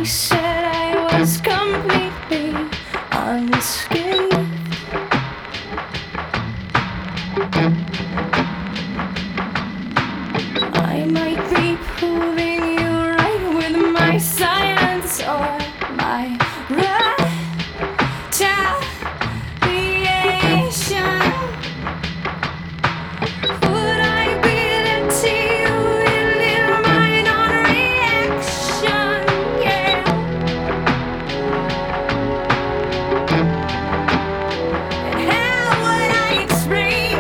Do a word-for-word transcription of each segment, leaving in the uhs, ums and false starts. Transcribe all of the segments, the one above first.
said I was completely unscathed. I might be proving you right with my silence or my retaliation. Would I beat it to you in my non-reaction? Yeah. And how would I explain?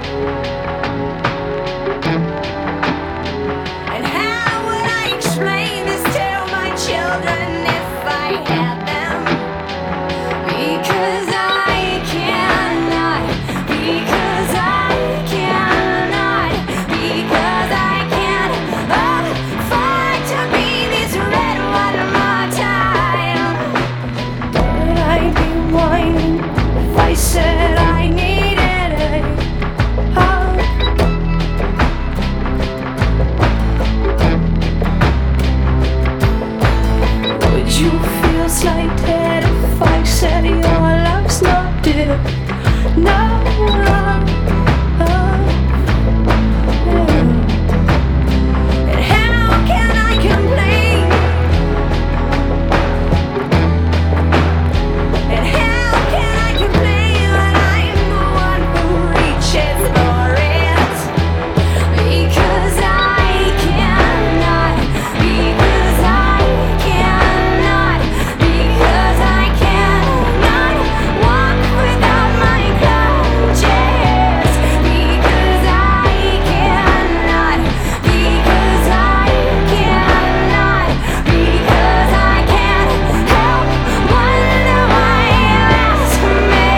And how would I explain this to my children if I had them? Because I cannot, because I cannot, because I can't afford to be this red one more time. Would I be whining if I said I needed a hug? Would you feel slighted if I said your love's not dear? No love. And how can I complain? And how can I complain when I'm the one who reaches for it? Because I cannot, because I cannot, because I cannot walk without my crutches. Because I cannot, because I cannot, because I can't help wonder why you ask me.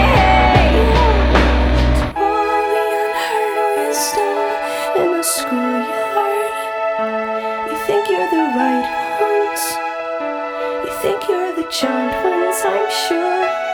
To all the unheard wisdom in the schoolyard, you think you're the right ones, you think you're the charmed ones, I'm sure.